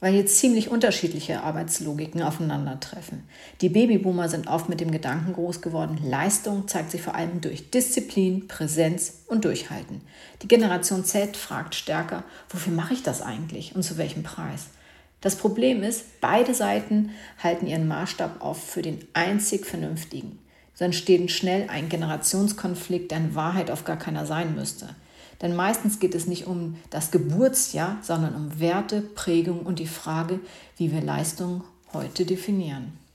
weil hier ziemlich unterschiedliche Arbeitslogiken aufeinandertreffen. Die Babyboomer sind oft mit dem Gedanken groß geworden, Leistung zeigt sich vor allem durch Disziplin, Präsenz und Durchhalten. Die Generation Z fragt stärker, wofür mache ich das eigentlich und zu welchem Preis? Das Problem ist, beide Seiten halten ihren Maßstab auf für den einzig Vernünftigen. So entsteht schnell ein Generationskonflikt, der in Wahrheit auf gar keiner sein müsste. Denn meistens geht es nicht um das Geburtsjahr, sondern um Werte, Prägung und die Frage, wie wir Leistung heute definieren.